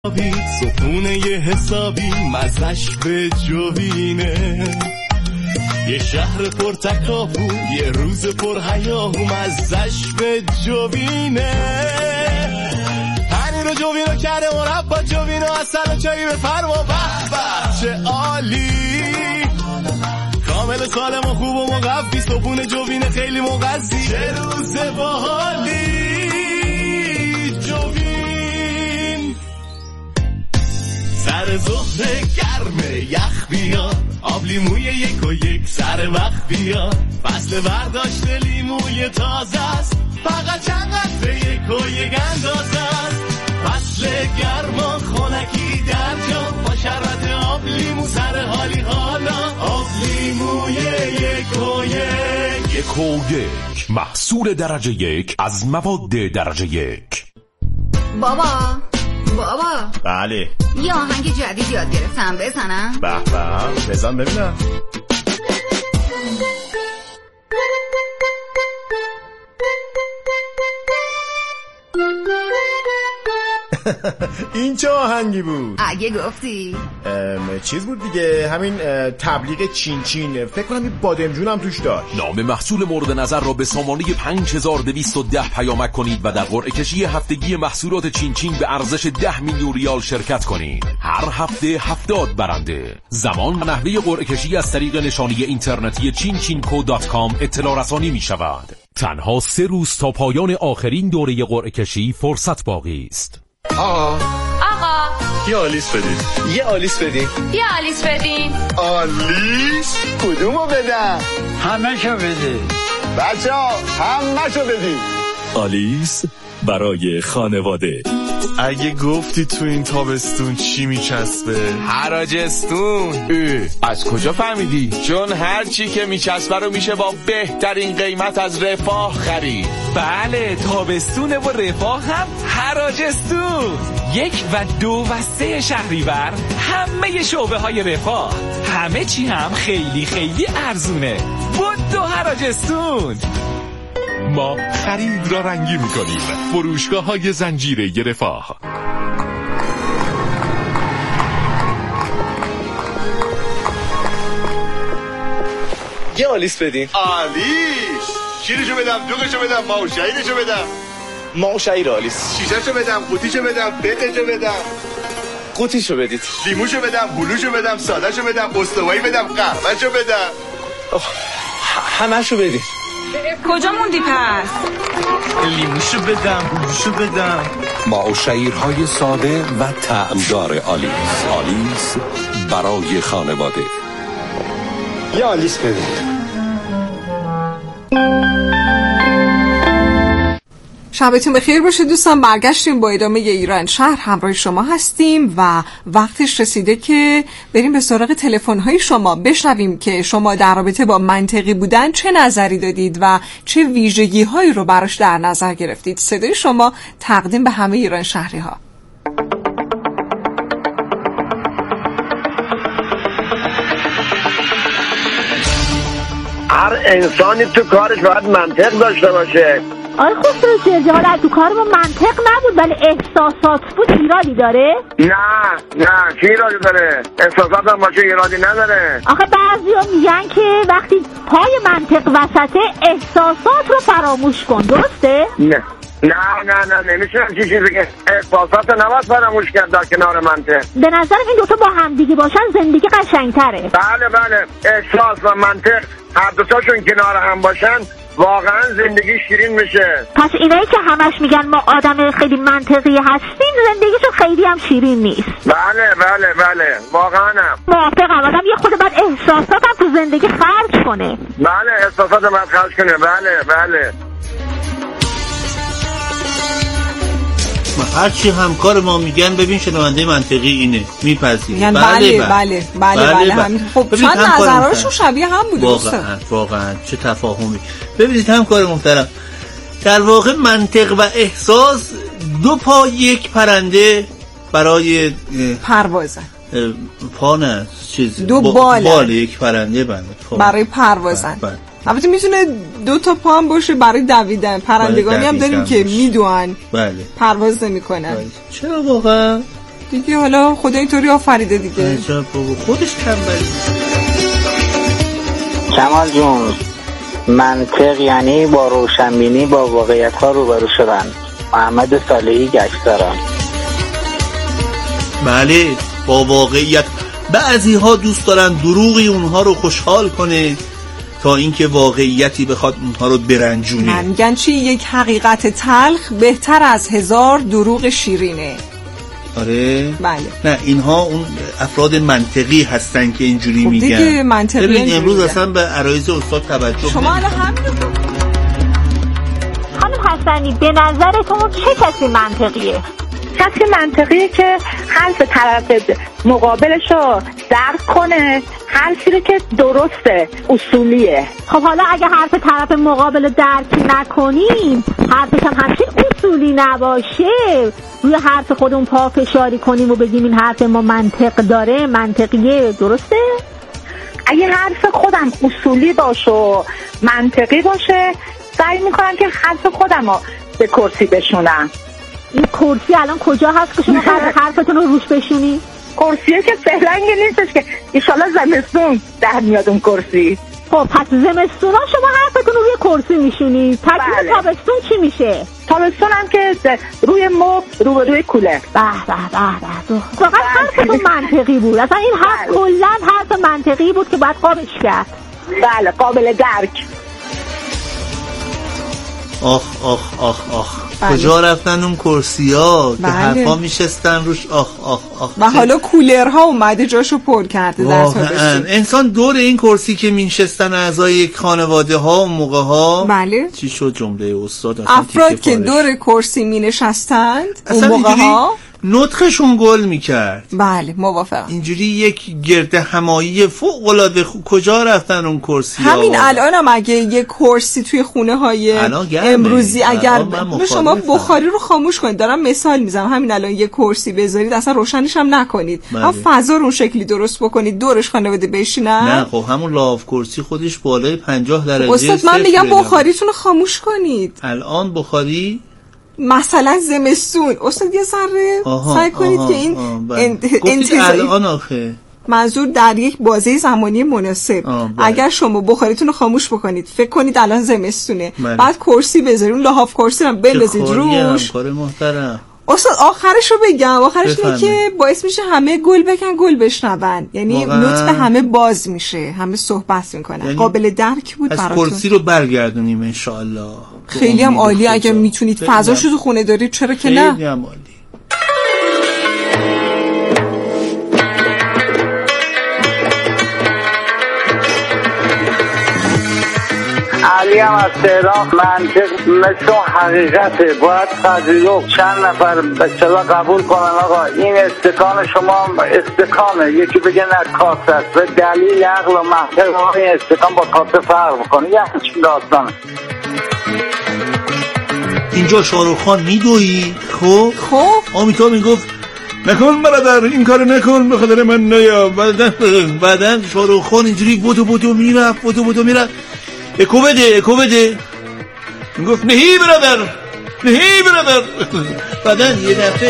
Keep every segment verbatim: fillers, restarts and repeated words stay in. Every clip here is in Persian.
صبحونه یه حسابی مزش به جوینه، یه شهر پر تکاپو یه روز پر هیاهو مزش به جوینه، پنیر و جوینو کرده مربا جوینو اصل و چایی به فرما به به چه عالی، کامل سالم و خوب و مقفی صبحونه جوینه خیلی مغذی چه روز باحالی. سر ظهر گرمه یخ بیاد آب لیموی یک و یک سر وقت بیاد، فصل برداشت لیموی تازه است فقط چند قطره یک و یک اندازه است، فصل گرما خنکی در جا با شربت آب لیمو سر حالی حالا، آب لیموی یک و یک. یک و یک محصول درجه یک از مواد درجه یک. بابا بابا بله یه آهنگ جدید یاد گرفتم بزنم. به به بزن ببینم. این چه آهنگی بود؟ اگه گفتی چیز بود دیگه، همین تبلیغ چین چین، فکر کنم این بادمجون هم توش داشت. نام محصول مورد نظر را به سامانه پنج هزار و دویست و ده پیامک کنید و در قرعه کشی هفتگی محصولات چین چین به ارزش ده میلیون ریال شرکت کنید. هر هفته هفتاد برنده. زمان و نحوه قرعه کشی از طریق نشانی اینترنتی چین چین کو دات کام اطلاع رسانی می شود. تنها سه روز تا پایان آخرین دوره قرعه کشی فرصت باقی است. آقا آقا یه آلیس بدین. یه آلیس بدین. یه آلیس بدین. آلیس کدومو بدم؟ همه شو بدین بچه ها همه شو بدین. آلیس برای خانواده. اگه گفتی تو این تابستون چی میچسبه؟ حراجستون. از کجا فهمیدی؟ چون هر چی که میچسبه رو میشه با بهترین قیمت از رفاه خرید. بله تابستون و رفاه هم حراجستون. یک و دو و سه شهریور همه شعبه های رفاه، همه چی هم خیلی خیلی ارزونه. بود دو حراجستون. ما خرید را رنگی میکنیم. فروشگاه های زنجیره رفاه. یه آلیس بدین. آلیس شیرشو بدم، دوغشو بدم، ماهو شهیرشو بدم. ماهو شهیر آلیس. شیشهشو بدم، قوطیشو بدم، بقشو بدم. قوطیشو بدید. لیموشو بدم، بلوشو بدم، سادهشو بدم، استوایی بدم، قهوهشو بدم. همه‌شو بدید. کجا موندی پس؟ لیموشو بدم، بلوشو بدم. ما شیرهای ساده و طعمدار آلیس. آلیس برای خانواده. یه آلیس بدید. شبتون بخیر باشه دوستان. برگشتیم با ادامه ایران شهر، همراه شما هستیم و وقتش رسیده که بریم به سراغ تلفن‌های شما، بشنویم که شما در رابطه با منطقی بودن چه نظری دادید و چه ویژگی‌هایی رو براش در نظر گرفتید. صدای شما تقدیم به همه ایران شهری‌ها. هر انسانی تو کارش باید منطق داشته باشه. آره خسرو جرجه حالا تو کار ما منطق نبود ولی احساسات بود. ایرادی داره؟ نه نه چی ایرادی داره؟ احساسات هم باشه ایرادی نداره. آخه بعضیا میگن که وقتی پای منطق وسطه احساسات رو فراموش کن، درسته؟ نه نه نه نه نمیشه چی چیزی که احساسات نباید فراموش کرد در کنار منطق. به نظرم این دوتا با همدیگه باشن زندگی قشنگتره. بله بله احساس و منطق هر دوتاشون کنار هم باشن واقعا زندگی شیرین میشه. پس اینایی که همش میگن ما آدم خیلی منطقی هستیم زندگیشون خیلی هم شیرین نیست. بله بله بله واقعا هم موافقم. آدم یه خود باید احساساتم تو زندگی خرج کنه. بله احساسات باید خرج کنه. بله بله هر چی همکار ما میگن ببین شنونده منطقی اینه میپذیره. بله بله بله بله, بله, بله. خب چند نظرهاشون شبیه هم بوده. واقعا واقعا چه تفاهمی. ببینید همکار محترم، در واقع منطق و احساس دو پا یک پرنده برای پروازن. پا نه چیز دو بال بال یک پرنده بنده برای پروازن. البته میتونه دو تا پا هم باشه برای دویدن. پرندگانی هم داریم که میدوئن بله پرواز نمیکنن. چرا واقعا دیگه حالا خدا اینطوری آفریده دیگه. عجب بابا، خودش تنبلی. کمال جون، منطق یعنی با روشنبینی با واقعیت ها روبرو شدن. محمد صالحی گشتاران. بله، با واقعیت. بعضی ها دوست دارن دروغی اونها رو خوشحال کنه تا اینکه واقعیتی بخواد اونها رو برنجونه. من میگن چی؟ یک حقیقت تلخ بهتر از هزار دروغ شیرینه. آره بله. نه اینها اون افراد منطقی هستن که اینجوری خب میگن. دیگه منطقی. ببین امروز اصلا به عرایض استاد توجه شما الان هم خانم حسنی به نظرتون چه کسی منطقیه؟ کسی منطقیه که حرف طرف مقابلش رو درک کنه، حرفی رو که درسته، اصولیه. خب حالا اگه حرف طرف مقابل درک نکنیم، حرفش هم همچین اصولی نباشه، روی حرف خودمون پافشاری کنیم و بگیم این حرف ما منطق داره، منطقیه، درسته؟ اگه حرف خودم اصولی باشه و منطقی باشه، سعی میکنم که حرف خودم رو به کرسی بشونم. این کرسی الان کجا هست که شما قرار حرفتون رو روش بشونی؟ کرسیه که فعلنگی نیستش که ایشالله زمستون در میاد اون کرسی. خب پس زمستونا شما حرفتون رو روی کرسی میشونی. تکلیف بله. تابستون چی میشه؟ تابستون هم که روی مبل رو به روی کولر. به به به به. فقط حرفتون منطقی بود. اصلا این حرف کلا حرف منطقی بود که باید قابلش کرد. بله قابل درک. آخ آخ آخ آخ بله. کجا رفتن اون کرسی ها بله. که حرفا میشستن روش؟ آخ آخ آخ. و حالا کولرها اومده جاشو پر کرده در تابستون. انسان دور این کرسی که میشستن اعضای یک خانواده ها اون موقع ها. بله. چی شد جمله استاد؟ افراد که دور کرسی می نشستند اون موقع ها نطقشون گل میکرد. بله موافقم. اینجوری یک گرد همایی فوق العاده خو... کجا رفتن اون کرسی ها؟ همین الان هم اگه یک کرسی توی خونه های امروزی اگر شما بخاری رو خاموش کنید، دارم مثال میزنم، همین الان یک کرسی بذارید اصلا روشنش هم نکنید، هم فضا رو اون شکلی درست بکنید دورش خانواده بشینن. نه خب همون لاف کرسی خودش بالای پنجاه درجه. استاد من میگم بخاریتون رو خاموش کنید. الان بخاری مثلا زمستون استاد یه ذره سعی کنید آها، که این انتظاری الان آخه منظور در یک بازه زمانی مناسب. اگر شما بخاریتون رو خاموش بکنید، فکر کنید الان زمستونه، بله. بعد کرسی بذارید، اون لحاف کرسی رو بندازید روش. کار محترم. استاد آخرش رو بگم، آخرش اینه که باعث میشه همه گل بکن گل بشنون، یعنی نطق همه باز میشه، همه صحبت میکنن، یعنی قابل درک بود براتون. از کرسی رو برگردونیم ان شاء الله. خیلی هم عالی اگه میتونید فضاشو تو خونه دارید، چرا که نه؟ خیلی هم عالی. علی هم از تهران. منطق مثل حقیقته، باید تجربه چند نفر به صلاح قبول کنن آقا این استکان شما استکانه، یکی بگه نه کاسه است، به دلیل عقل و منطق ما این استکان با کاسه فرق میکنه، یه همچین داستانه. اینجا شاروخ خان میدوی خب خب آمیتا میگفت نکن برادر این کار نکن به خاطر من نیا. بعدن بعدن شاروخ خان اینجوری بودو بودو میرفت بودو بودو میرفت اکو بده اکو بده میگفت نهی برادر نهی برادر. بعدن یه دفعه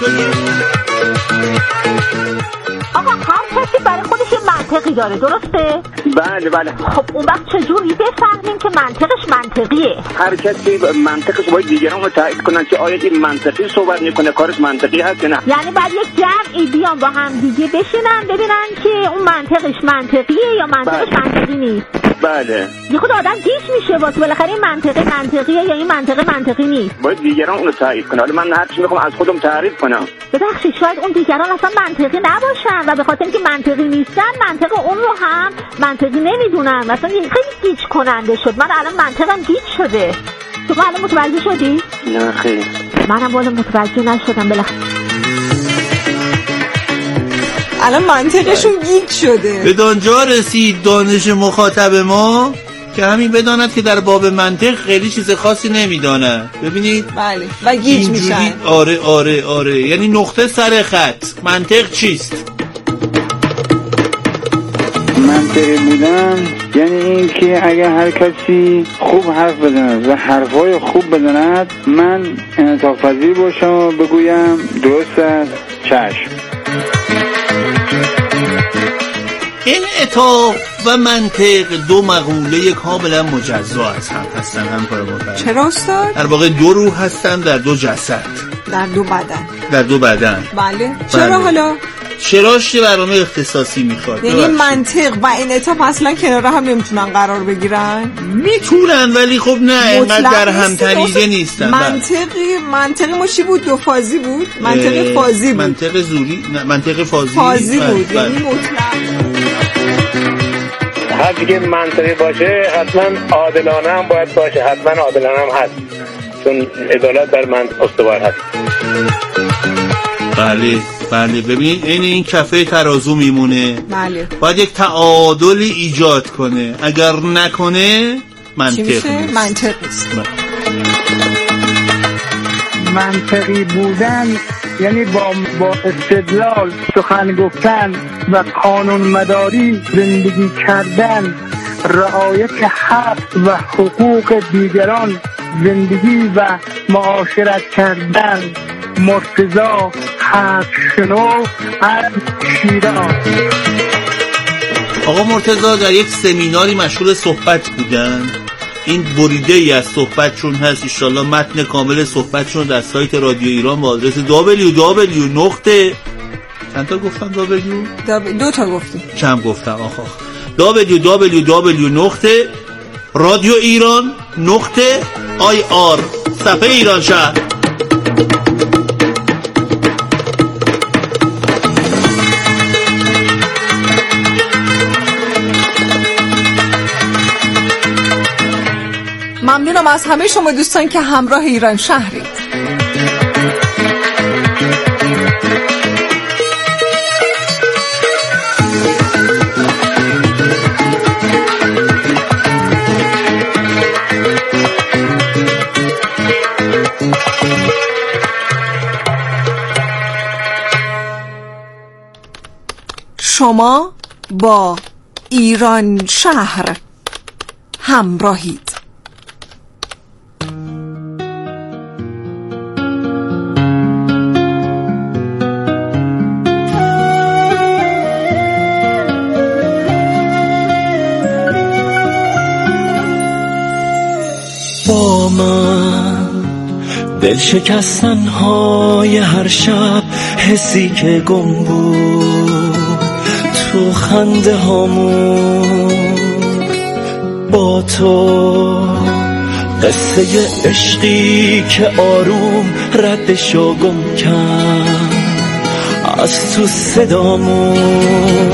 آقا هر کسی برای خودش یه منطقی داره، درسته؟ بله بله. خب اون وقت چجوری بفهمیم که منطقش منطقیه؟ هر کسی منطقش باید دیگران رو تایید کنن که آیا این منطقی صحبت میکنه، کارش منطقی هست یا نه. یعنی بعد یک جمعی بیان با هم دیگه بشینن ببینن که اون منطقش منطقیه یا منطقش بله. منطقی نیست. بله. یه خود آدم گیج میشه واسه بالاخره این منطقه منطقیه یا این منطقه منطقی نیست. باید دیگران اون رو تایید کنن. حالا من هر چی میخوام از خودم تعریف کنم. ببخشید شاید اون دیگران اصلا منطقی نباشن و به خاطر اینکه منطقی نیستن منطق اون رو هم منطقی نمیدونن. مثلا خیلی گیج کننده شد. من الان منطقم گیج شده. تو الان متوجه شدی؟ نه خیلی. منم والا متوجه نشدم بالاخره. الان منطقشون گیج شده. به دانجا رسید دانش مخاطب ما که همین بداند که در باب منطق خیلی چیز خاصی نمیداند. ببینید بله و گیج میشن. آره آره آره یعنی نقطه سر خط. منطق چیست؟ منطقی بودن یعنی این که اگر هر کسی خوب حرف بزند و حرفای خوب بزند من انعطاف پذیر باشم و بگویم درست است چشم. انعطاف و منطق دو مقوله کاملا مجزا از هم هستن همکار محترم. چرا استاد؟ در واقع دو روح هستن در دو جسد، در دو بدن. در دو بدن. بله. چرا بله. حالا؟ چراش یه برنامه اختصاصی میخواد. یعنی منطق و انعطاف اصلا کنار هم نمیتونن قرار بگیرن؟ میتونن ولی خب نه اینقدر در هم تنیده نیستن. منطقی منطقی ما چی بود؟ دو فازی بود؟ منطق فازی بود. منطق زوری نه منطق فازی فازی بود. یعنی مطلق هر چیزی منطقی باشه حتما عادلانه هم باید باشه، حتما عادلانه هم هست، چون عدالت بر منطق استوار هست. بله بله. ببین این این کفه ترازو میمونه. بله. باید یک تعادلی ایجاد کنه، اگر نکنه منطق نیست. منطق نیست. منطقی بودن یعنی با با استدلال سخن گفتن و قانون مداری زندگی کردن، رعایت حق و حقوق دیگران، زندگی و معاشرت کردن. مرتضی حق شنو از شیراز. آقا مرتضی در یک سمیناری مشغول صحبت بودن. این بریده ای از صحبتشون هست، انشالله متن کامل صحبتشون در سایت رادیو ایران با آدرس دبلیو دبلیو نقطه چند تا گفتم دبلیو؟ دو تا گفتیم. چند گفتم آخه دبلیو دبلیو دبلیو نقطه رادیو ایران نقطه آی آر صفحه ایران شهر. ممنونم از همه شما دوستان که همراه ایران شهرید. شما با ایران شهر همراهید. با من دل شکستن های هر شب، حسی که گم بود تو خنده هامون، با تو قصه عشقی که آروم ردشو گم کرد از تو صدامون.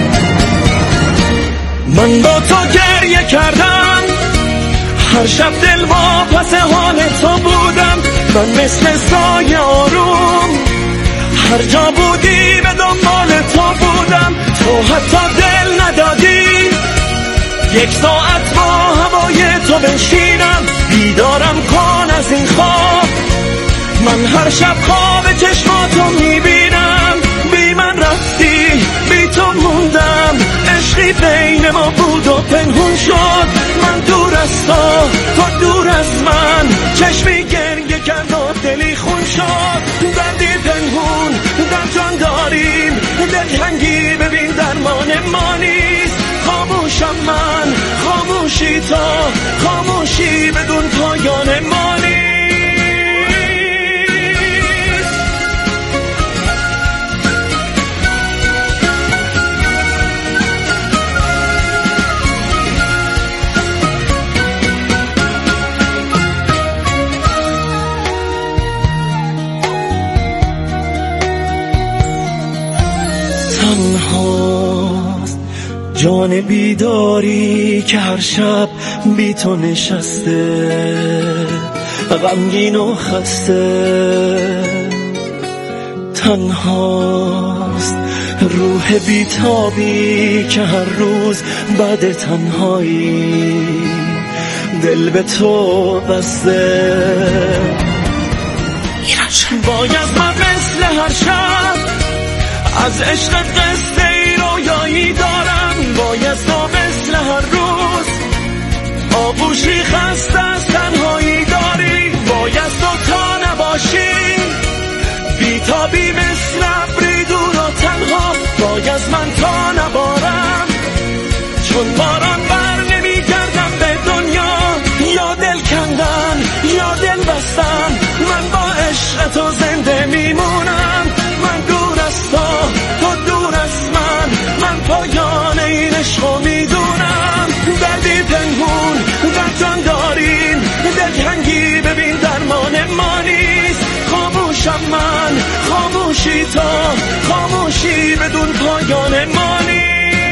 من با تو گریه کردم، هر شب دل واپس حال تو بودم. من مثل سایه آروم هر جا بودی به دنبال تو بودم. تو حتی دل ندادی یک ساعت با هوای تو بنشینم. بیدارم کن از این خواب، من هر شب خواب چشماتو میبینم. بی من رفتی، بی تو موندم، عشقی بین ما بود و پنهون شد. من دور از تو، تو دور از من، چشمی گریه کرد و دلی خون شد. دردی پنهون در جان داریم، دلتنگی ببین درمان ما نیست. خاموشم من، خاموشی تا، خاموشی بدون پایان ما نیست. تنهاست جان بیداری که هر شب بی تو نشسته، غمگین و خسته. تنهاست روح بیتابی که هر روز بعد تنهایی دل به تو بسته. باید من مثل هر شب از عشق قصه ای رویایی دارم. باید تو مثل هر روز آغوشی خسته از تنهایی داری. باید تو تا نباشی بیتابی مثل خاموشم من، خاموشی تا خاموشی بدون پایان مانی.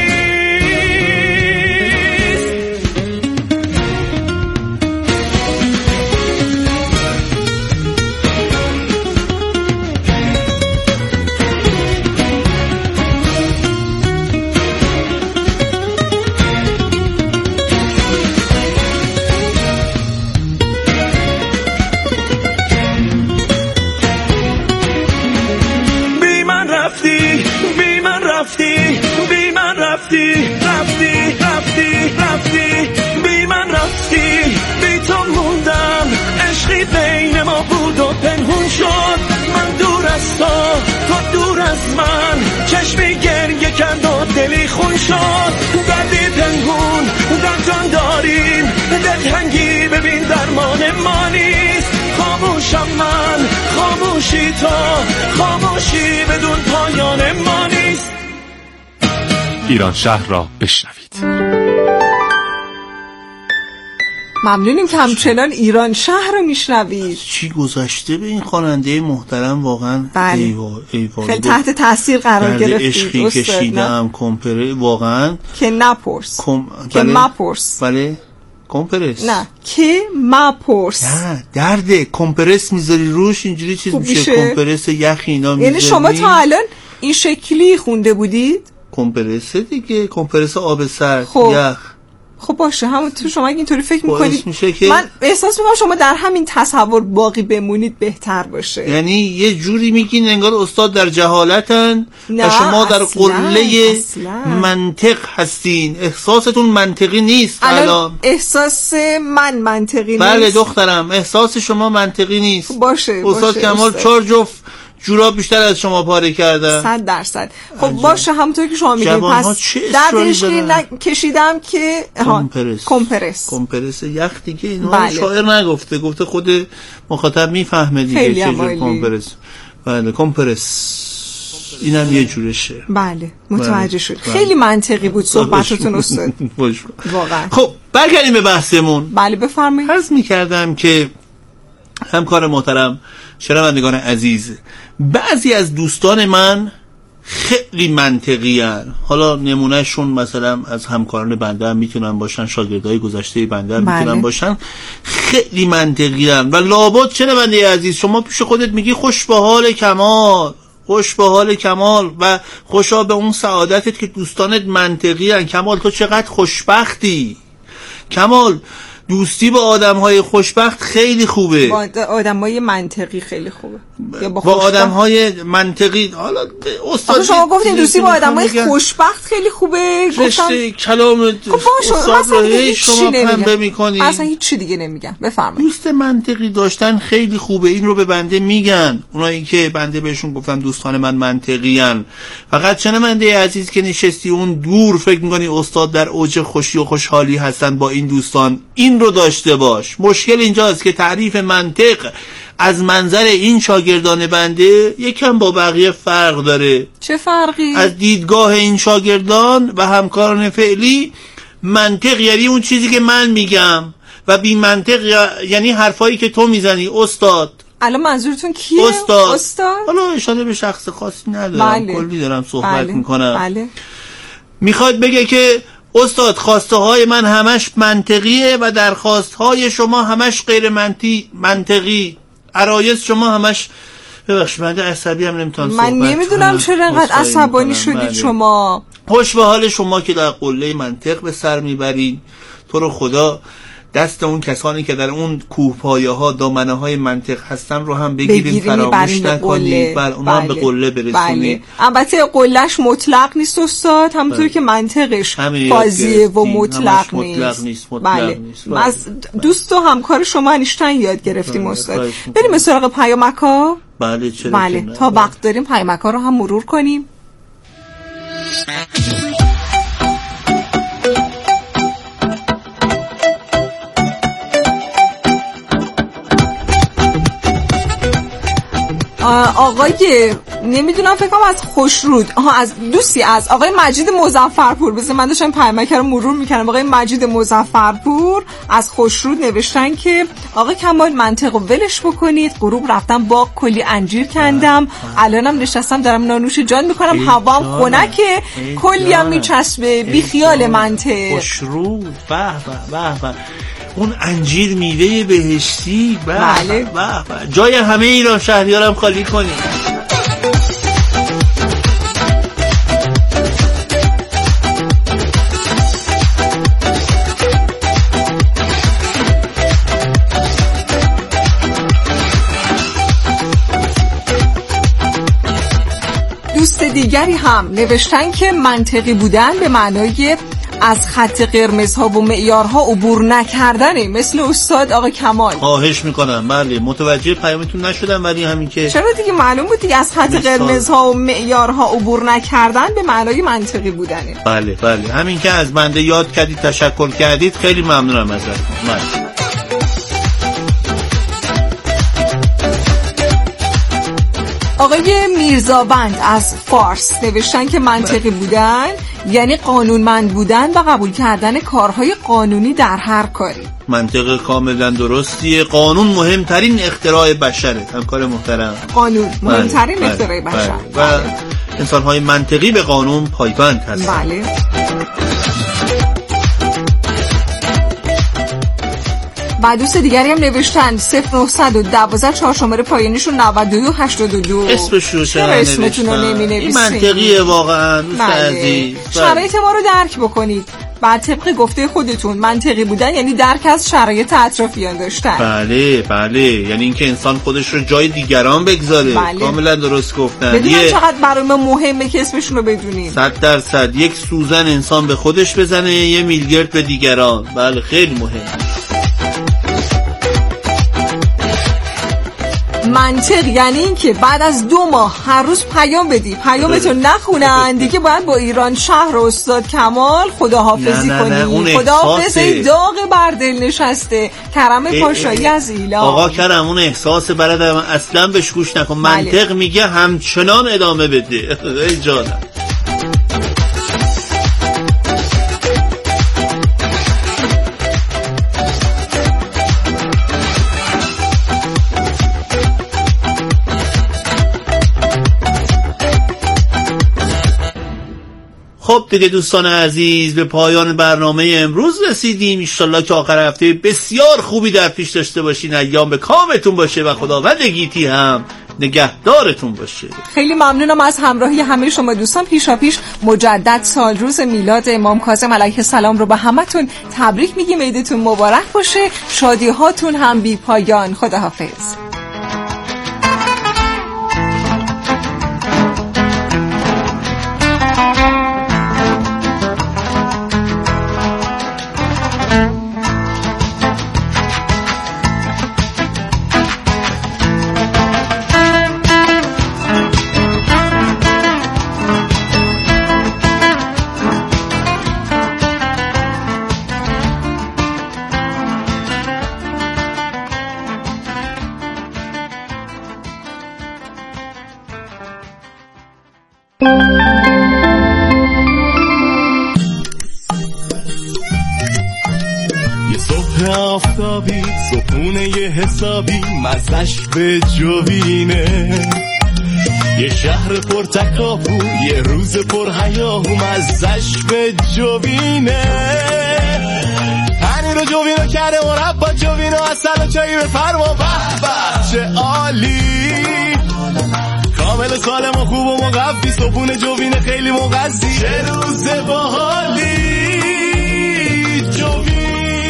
بی من رفتی رفتی رفتی رفتی بی من رفتی، بی تو موندم، عشقی بین ما بود و پنهون شد. من دور از تو، تو دور از من، چشمی گریه کرد و دلی خون شد. دردی پنهون در جان داریم، دلتنگی ببین درمان ما نیست. خاموشم من، خاموشی تو، خاموشی بدون پایان ما نیست. ایران شهر را بشنوید. ممنونیم که همچنان ایران شهر رو میشنوید. چی گذشته به این خواننده محترم واقعا. ایوا ایوا خیلی تحت تاثیر قرار گرفتید. عشقی کشیدم کمپره واقعا که نپرس کم... که بله. مپرس بله کمپرس نه که مپرس نه درده کمپرس میذاری روش اینجوری چیز میشه. کمپرس یخ اینا میذاری. یعنی شما تا الان این شکلی خونده بودید؟ کمپرس دیگه کمپرس آب سرد خب. یخ. خب باشه همون تو شما اگه اینطوری فکر میکنید که... من احساس میکنم شما در همین تصور باقی بمونید بهتر باشه. یعنی یه جوری میگین انگار استاد در جهالتن و شما در قله منطق هستین. احساستون منطقی نیست الان. احساس من منطقی نیست. بله دخترم احساس شما منطقی نیست. باشه استاد کمال چهار جفت جوراب بیشتر از شما پاره کردن. صد درصد. خب باشه همونطور که شما میگین پس درد عشقی کشیدم که کمپرس کمپرس کمپرس یخ دیگه اینو بله. شاعر نگفته، گفته خود مخاطب میفهمه دیگه چه جور کمپرس. بله کمپرس اینم یه جورشه. بله متوجه شد. خیلی منطقی بود صحبتتون استاد. واقعا. خب برگردیم به بحثمون. بله بفرمایید. عرض می‌کردم که همکار محترم شنوندگان عزیز، بعضی از دوستان من خیلی منطقی هن. حالا نمونهشون مثلا از همکاران بنده هم میتونن باشن، شاگردای گذشته بنده هم میتونن باشن. خیلی منطقی هن و لابد شنونده عزیز شما پیش خودت میگی خوش به حال کمال، خوش به حال کمال و خوشا به اون سعادتت که دوستانت منطقی هن. کمال تو چقدر خوشبختی. کمال دوستی با آدم‌های خوشبخت خیلی خوبه. با آدم‌های منطقی خیلی خوبه. یا با, با آدم‌های منطقی. حالا استاد شما گفتین دوستی با آدم‌های خوشبخت خیلی خوبه. گفتم کلام استاد رو هی شما پنبه می‌کنی. اصلا هیچ چی دیگه نمیگم. بفرمایید. دوست منطقی داشتن خیلی خوبه. این رو به بنده میگن. اونایی که بنده بهشون گفتم دوستان من منطقی‌ان. فقط شنونده عزیز که نشستی اون دور فکر می‌کنی استاد در اوج خوشی و خوشحالی هستن با این دوستان. این رو داشته باش. مشکل اینجاست که تعریف منطق از منظر این شاگردان بنده یکم با بقیه فرق داره. چه فرقی؟ از دیدگاه این شاگردان و همکاران فعلی منطق یعنی اون چیزی که من میگم و بی منطق یعنی حرفایی که تو میزنی استاد. الان منظورتون کیه؟ استاد. استاد؟ حالا اشاره به شخص خاصی ندارم. بله. کلی دارم صحبت بله. میکنم. بله. میخواد بگه که استاد خواسته های من همش منطقیه و درخواست های شما همش غیر منطقی منطقی عرایض شما همش ببخش من عصبی هم نمیتونم صحبت من نمیدونم چرا انقدر عصبانی شدید بله. شما خوش به حال شما که در قله منطق به سر میبرید. تو رو خدا دست اون کسانی که در اون کوهپایه ها دامنه های منطق هستن رو هم بگیریم فراموش نکنید. بله اونا هم به قله برسونید. بله. البته قلهش مطلق نیست استاد، همونطور بله. که منطقش قاضیه و مطلق نیست. مطلق نیست. مطلق بله. نیست. بله. از دوست و همکار شما انیشتین یاد گرفتیم بله. استاد. بریم به سراغ پیامک‌ها. بله چرا بله. تا وقت داریم پیامک‌ها رو هم مرور کنیم. آقای نمیدونم فکر کنم از خوشرود، آها از دوستی از آقای مجید مظفرپور. بذار من داشتم پیامک رو مرور میکنم. آقای مجید مظفرپور از خوشرود نوشتن که آقای کمال منطق و ولش بکنید، غروب رفتم باغ کلی انجیر کندم، الانم نشستم دارم نانوش جان میکنم، هوام خنکه، کلی هم میچسبه، بی خیال منطق. خوشرود به به به به، اون انجیر میوه بهشتی، به به به، جای همه ایران شهریارم خالی کنید. دوست دیگری هم نوشتن که منطقی بودن به معنای از خط قرمزها و معیارها عبور نکردنه، مثل استاد آقا کمال. خواهش میکنم. بله متوجه پیامتون نشدم، ولی همین که چرا دیگه معلوم بود دیگه از خط قرمزها و معیارها عبور نکردن به معنای منطقی بودنه. بله بله، همین که از بنده یاد کردید، تشکر کردید، خیلی ممنونم ازتون. بله. آقای میرزاوند از فارس نوشتن که منطقی بودن یعنی قانونمند بودن و قبول کردن کارهای قانونی در هر کاری. منطق کاملا درستیه. قانون مهمترین اختراع بشره. همکار محترم، قانون مهمترین بله. اختراع بله. بشر بله. و انسان‌های منطقی به قانون پایبند هستند. بله. و دوست دیگری هم نوشتن صفر نهصد و دوازده چهار شماره پایانیشون نود و دو هشتاد و دو. اسمش رو چرا اسمتون رو نمی نویسین؟ این منطقیه واقعا دوست عزیز. شرایط ما رو درک بکنید. بعد طبق گفته خودتون منطقی بودن یعنی درک از شرایط اطرافیان داشتن. بله بله، یعنی اینکه انسان خودش رو جای دیگران بگذاره. بله. کاملا درست گفتن. بدونم چقدر برای ما مهمه که اسمشون رو بدونیم. صد درصد. یک سوزن انسان به خودش بزنه، یه میلگرد به دیگران. بله خیلی مهمه. منطق یعنی این که بعد از دو ماه هر روز پیام بدی، پیامتو نخونن دیگه، باید با ایران شهر و استاد کمال خداحافظی کنی. خداحافظی داغ بر دل نشسته. کرم پاشایی از ایلام. آقا کرم اون احساس برادرم اصلا بهش گوش نکن. منطق بله. میگه همچنان ادامه بده. ای جانم. خب دیگه دوستان عزیز، به پایان برنامه امروز رسیدیم. انشالله که آخر هفته بسیار خوبی در پیش داشته باشین، ایام به کامتون باشه و خداوند گیتی هم نگهدارتون باشه. خیلی ممنونم از همراهی همه شما دوستان. پیشا پیش مجدد سال روز میلاد امام کاظم علیه السلام رو به همتون تبریک میگیم. عیدتون مبارک باشه، شادی هاتون هم بی پایان. خداحافظ. آفتابی صبحونه یه حسابی مزش به جوینه، یه شهر پر تکاپو یه روز پر هیاهو مزش به جوینه، پنیر و جوینو کرده مربا جوینو اصل و چایی به فرما به به چه عالی، کامل سالم و خوب و مقفی صبحونه جوینه خیلی مغذی، چه روز باحالی جوین.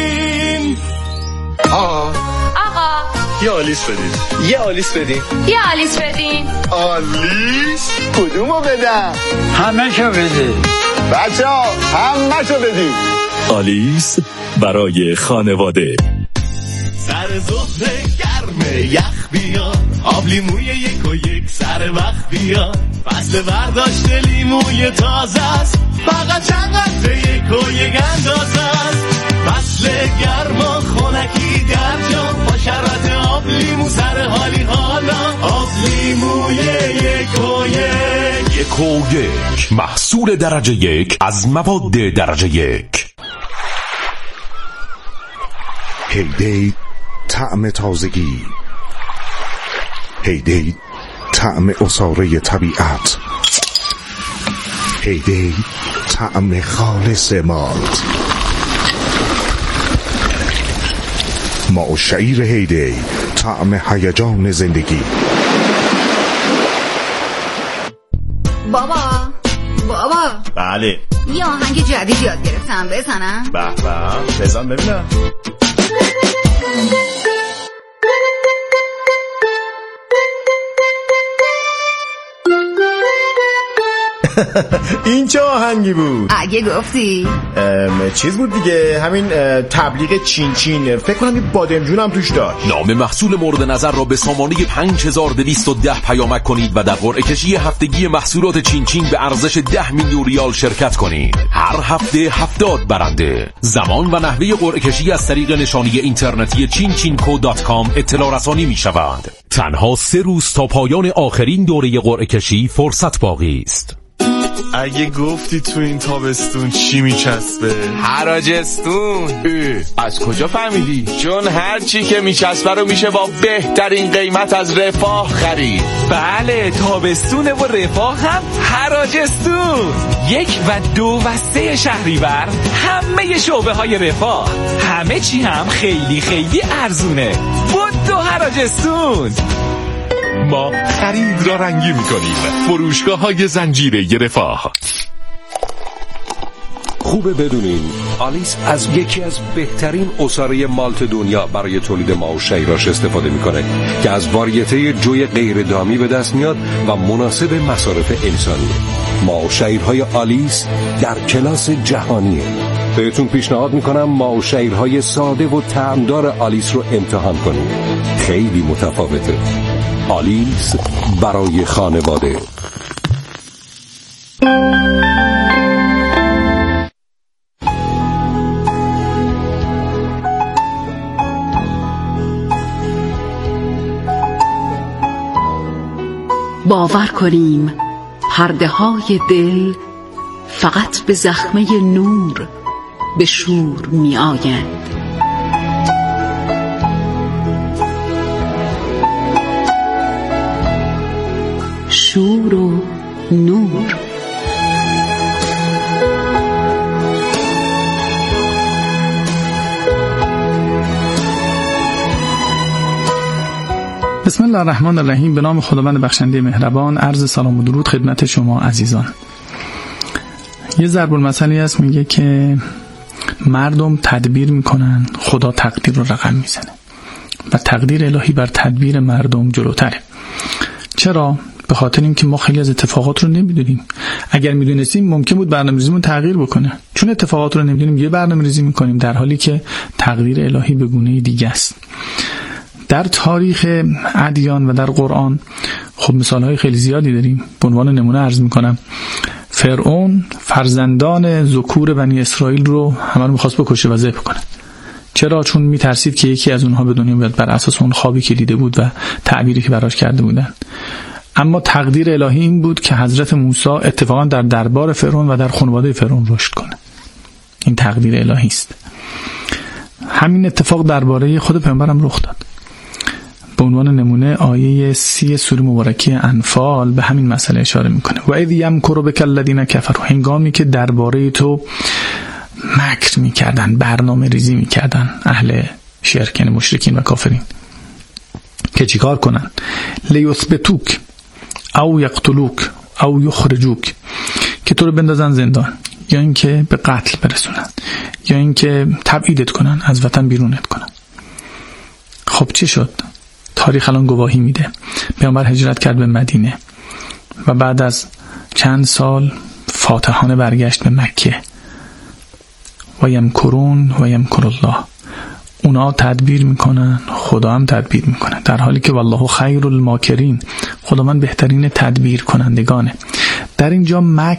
آقا آقا یه آلیس بدین، یه آلیس بدین، یه آلیس بدین. آلیس کدومو بدم؟ همه شو بدین بچه ها، همه شو بدین. آلیس برای خانواده. سر ظهر گرمه یخ بیا، آب لیموی یک و یک سر وقت بیا، فصل برداشت لیموی تازه است، فقط چند قطره یک و یک اندازه است، فصل گرما خونکی در جام با شربت آب لیمو سر حالی حالا آب لیموی یک و یک. یک و یک محصول درجه یک از مواد درجه یک. هیدی طعم تازگی، هیدی طعم عصاره طبیعت، هیدی طعم خالص مالت. ما و شعیر هیدی طعم هیجان زندگی. بابا بابا بله یه آهنگ جدید یاد گرفتم، بزنم؟ به به بزن ببینم. این چه آهنگی بود؟ اگه گفتی چیز بود دیگه، همین تبلیغ چین چین. فکر کنم این بادمجون هم توش داشت. نام محصول مورد نظر را به سامانه پنج هزار دویست و ده پیامک کنید و در قرعه کشی هفتگی محصولات چین چین به ارزش ده میلیون ریال شرکت کنید. هر هفته هفتاد برنده. زمان و نحوه قرعه کشی از طریق نشانی اینترنتی چین چین کو دات کام اطلاع رسانی می شوند. تنها سه روز تا پایان آخرین دوره قرعه کشی فرصت باقی است. اگه گفتی تو این تابستون چی میچسبه؟ حراجستون. از کجا فهمیدی؟ چون هر چی که میچسبه رو میشه با بهترین قیمت از رفاه خرید. بله تابستونه و رفاه هم حراجستون. یک و دو و سه شهریور همه شعبه های رفاه، همه چی هم خیلی خیلی ارزونه. بود دو حراجستون. ما خرید را رنگی میکنیم. فروشگاه های زنجیره رفاه. خوبه بدونین آلیس از یکی از بهترین عصاره مالت دنیا برای تولید ماو شیراش استفاده میکنه که از واریته جوی غیر دامی به دست میاد و مناسب مصارف انسانیه. ماو شیرهای آلیس در کلاس جهانیه. بهتون پیشنهاد میکنم ماو شیرهای ساده و طعمدار آلیس رو امتحان کنید. خیلی متفاوته. آلیس برای خانواده. باور کنیم پرده های دل فقط به زخمه نور به شور می آیند. شور و نور. بسم الله الرحمن الرحیم. به نام خداوند بخشنده مهربان. عرض سلام و درود خدمت شما عزیزان. یه ضرب المثلی هست میگه که مردم تدبیر میکنن، خدا تقدیر رو رقم میزنه و تقدیر الهی بر تدبیر مردم جلوتره. چرا؟ به خاطر اینکه ما خیلی از اتفاقات رو نمیدونیم. اگر میدونستیم ممکن بود برنامه‌ریزیمون تغییر بکنه. چون اتفاقات رو نمیدونیم یه برنامه‌ریزی میکنیم در حالی که تقدیر الهی به گونه دیگه است. در تاریخ ادیان و در قرآن خب مثالهای خیلی زیادی داریم. به عنوان نمونه عرض میکنم فرعون فرزندان ذکور بنی اسرائیل رو همه رو میخواست بکشه و ذبح کنه. چرا؟ چون میترسید که یکی از اونها به دنیا بیاد بر اساس اون خوابی که دیده بود و تعبیری که براش کرده بودن. اما تقدیر الهی این بود که حضرت موسی اتفاقا در دربار فرعون و در خانواده فرعون رشد کنه. این تقدیر الهی است. همین اتفاق درباره خود پیامبرم رخ داد. به عنوان نمونه آیه سی سوره مبارکه انفال به همین مسئله اشاره میکنه. و اذ یمکر بک الذین کفروا، هنگامی که درباره تو مکر میکردن، برنامه ریزی میکردن اهل شرک، مشرکین و کافرین، که چیکار کنن؟ لیثبتوک او یقتلوک او یخرجوک، که تو رو بندازن زندان یا اینکه به قتل برسونن یا اینکه تبعیدت کنن، از وطن بیرونت کنن. خب چی شد؟ تاریخ الان گواهی میده. پیامبر هجرت کرد به مدینه و بعد از چند سال فاتحانه برگشت به مکه. و یمکرون و یمکر الله، اونا تدبیر میکنن، خدا هم تدبیر میکنه، در حالی که والله خیر الماکرین، خدا من بهترین تدبیر کنندگانه. در اینجا مکر